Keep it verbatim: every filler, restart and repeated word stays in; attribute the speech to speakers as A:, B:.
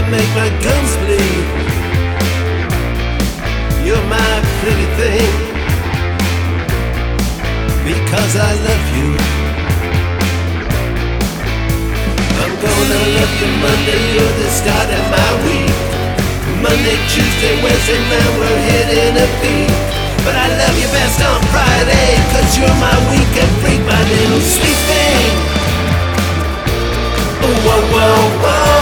A: make my gums bleed. You're my pretty thing, because I love you. I'm gonna love you Monday, you're the start of my week. Monday, Tuesday, Wednesday, now we're hitting a peak. But I love you best on Friday, cause you're my weekend freak, my little sweet thing. Oh, whoa, whoa, whoa.